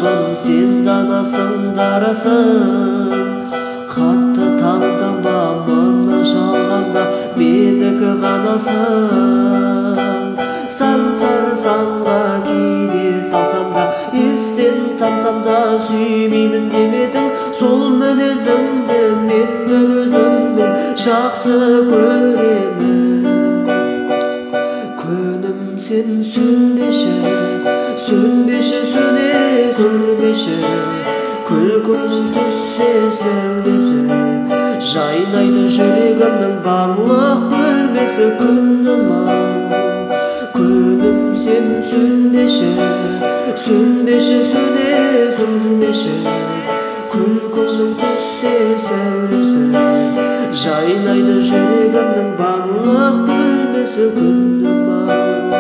шағым, сен данасың, дарасың. Қатты таңдама мұны жалғанда, менікі ғанасың. Сансар санға кейде салсам да, естен тамсам да, сүймеймін демедің. Сол мінезіңді мен бір өзімнің жақсы көремін. Күнім сен сөнбеші, сөнбеші, сөне көрмеші. Күлкің түссе сәулесі, жайнайды жүрегімнің барлық бөлмесі. Күнім-ау, күнім сен сөнбеші, сөнбеші, сөне көрмеші. Күлкің түссе сәулесі, жайнайды жүрегімнің барлық бөлмесі. Күнім-ау,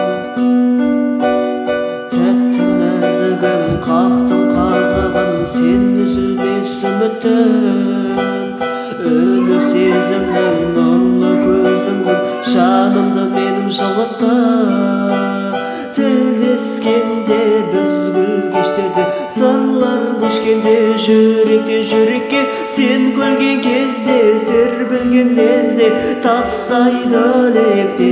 тәтті нәзігім, қақтың қазығын, сен үзілмес үмітім. Үні сезімнің, нұрлы көзіңнің, жанымды менің жылытты. Тілдескенде біз гүл кештерде, сырлар көшкенде жүректе жүрекке. Сен күлген кезде, серпілген лезде, тастайды лекте.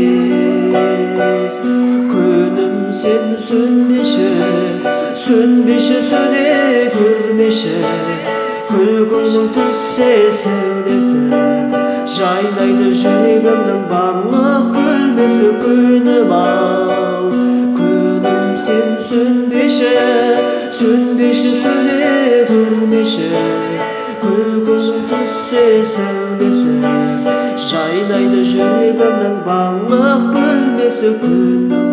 Күнім сен сөнбеші, сөнбеші, сөне көрмеші. Күлкің түссе сәулесі, жайнайды жүрегімнің барлық бөлмесі. Күнім-ау, күнім сен сөнбеші, сөнбеші, сөне көрмеші. Күлкің түссе сәулесі, жайнайды жүрегімнің барлық бөлмесі. Күнім